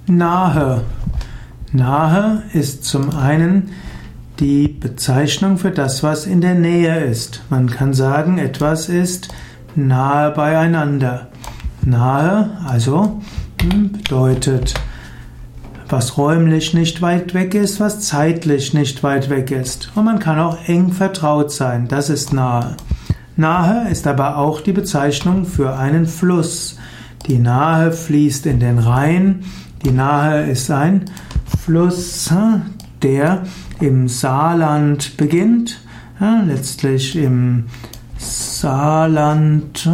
Nahe. Nahe ist zum einen die Bezeichnung für das, was in der Nähe ist. Man kann sagen, etwas ist nahe beieinander. Nahe, also bedeutet, was räumlich nicht weit weg ist, was zeitlich nicht weit weg ist. Und man kann auch eng vertraut sein, das ist nahe. Nahe ist aber auch die Bezeichnung für einen Fluss. Die Nahe fließt in den Rhein. Die Nahe ist ein Fluss, der im Saarland beginnt, letztlich im Saarland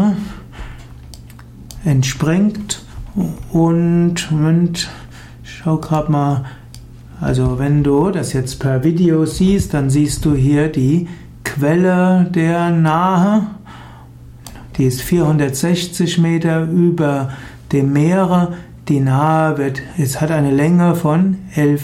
entspringt und schau gerade mal, also wenn du das jetzt per Video siehst, dann siehst du hier die Quelle der Nahe. Die ist 460 Meter über dem Meere. Die Nahe hat eine Länge von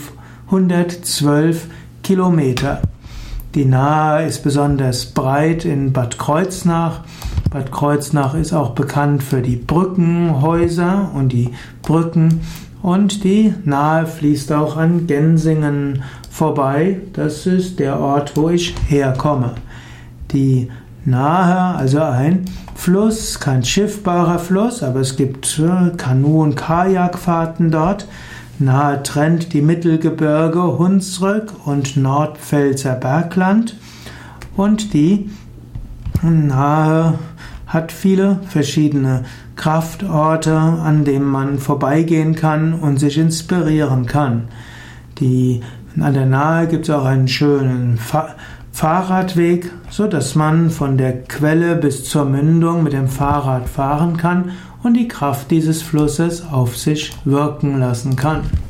1112 Kilometer. Die Nahe ist besonders breit in Bad Kreuznach. Bad Kreuznach ist auch bekannt für die Brückenhäuser und die Brücken. Und die Nahe fließt auch an Gensingen vorbei. Das ist der Ort, wo ich herkomme. Die Nahe, also ein Fluss, kein schiffbarer Fluss, aber es gibt Kanu- und Kajakfahrten dort. Nahe trennt die Mittelgebirge Hunsrück und Nordpfälzer Bergland. Und die Nahe hat viele verschiedene Kraftorte, an denen man vorbeigehen kann und sich inspirieren kann. An der Nahe gibt es auch einen schönen Fahrradweg, so dass man von der Quelle bis zur Mündung mit dem Fahrrad fahren kann und die Kraft dieses Flusses auf sich wirken lassen kann.